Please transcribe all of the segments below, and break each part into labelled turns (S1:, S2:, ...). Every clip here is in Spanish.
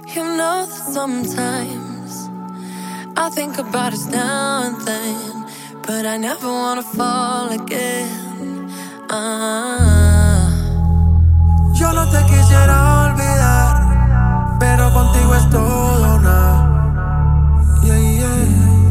S1: You know that sometimes I think about us now and then, but I never wanna fall again.
S2: Yo no te quisiera olvidar, pero contigo es todo nada. Yeah, yeah.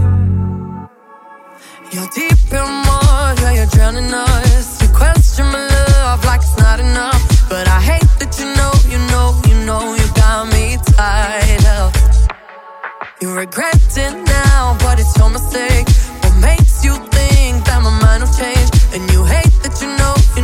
S1: You're deep in water, you're drowning us. You question my love like it's not enough, but I hate that you know you got me tied up. You regret it now, but it's your mistake. What makes you think that my mind will change? And you hate that you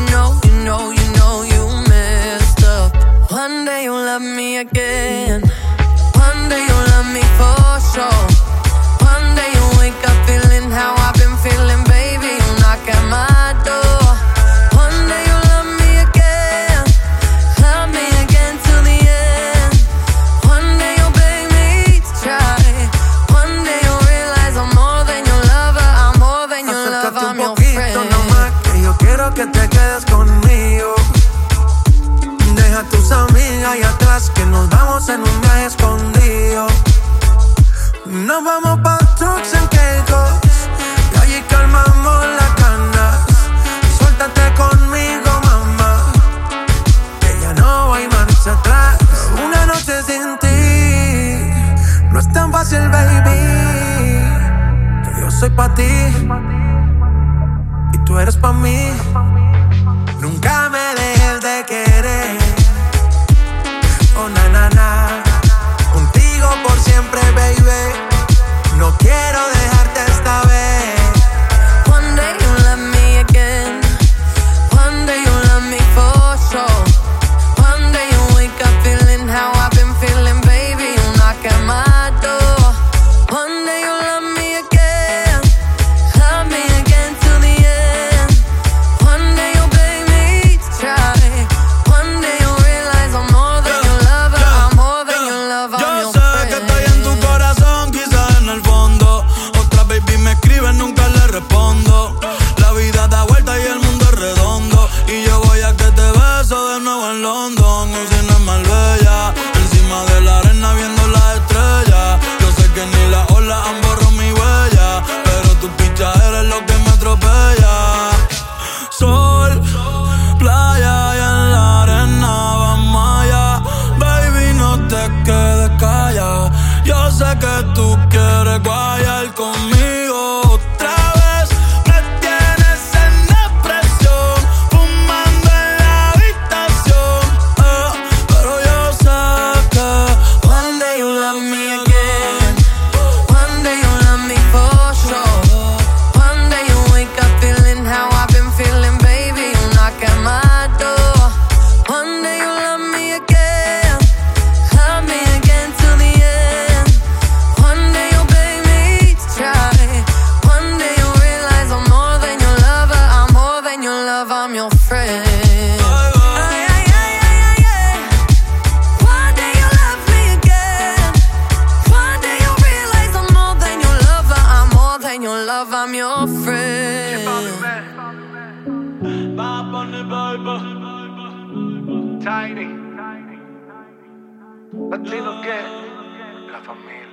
S1: messed up. One day you'll love me again. One day you'll love me for sure. One day you'll wake up feeling how I've been feeling, baby. You'll knock at my door. One day you'll love me again. Love me again till the end. One day you'll beg me to try. One day you'll realize I'm more than your lover. I'm more than your lover, I'm your friend.
S2: Acércate un poquito nomás, que yo quiero que te quedes conmigo. Deja a tus amigas ahí atrás, que nos vamos en un viaje escondido. Nos vamos pa' trucks en Caicos, y allí calmamos las ganas. Suéltate conmigo, mamá, que ya no hay marcha atrás. Una noche sin ti no es tan fácil, baby, que yo soy pa' ti y tú eres pa' mí. Nunca me dejes de querer, oh na na na. Contigo por siempre, baby. No quiero dejarte esta vez.
S1: One day you'll love me again. One day you'll love me for sure. One day you'll wake up feeling how I've been feeling, baby. You'll knock at my door. One day you'll love me again. Love me again till the end. One day you'll beg me to try. One day you'll realize I'm more than your lover. I'm more than your lover, I'm your friend.
S3: Yo sé que estoy en tu corazón, quizás en el fondo. Otra baby me escribe, nunca le respondo. La vida da vuelta y el mundo es redondo. Y yo voy a que te beso de nuevo en London. Usina en Marbella, encima de la arena viendo las estrellas. Yo sé que ni las olas han borrado mi huella, pero tu picha eres lo que me atropella. Sol, playa y en la arena vamos allá. Baby, no te quedes callada. Yo sé que tú quieres guayar conmigo otra vez. Me tienes en depresión, fumando en la habitación, pero yo sé que
S1: One day you'll love me again. One day you'll love me for sure. One day you'll wake up feeling how I've been feeling, baby. You'll knock at my door. One day you'll love me again. Love me again till the end. One day you'll beg me to try. One day you'll realize I'm more than your lover. I'm more than your lover, I'm your friend. Ay, ay, ay, ay, ay, ay. One day you'll love me again. One day you'll realize I'm more than your lover. I'm more than your lover, I'm your friend.
S3: Bop on the baby.
S2: Tiny Latino que la familia.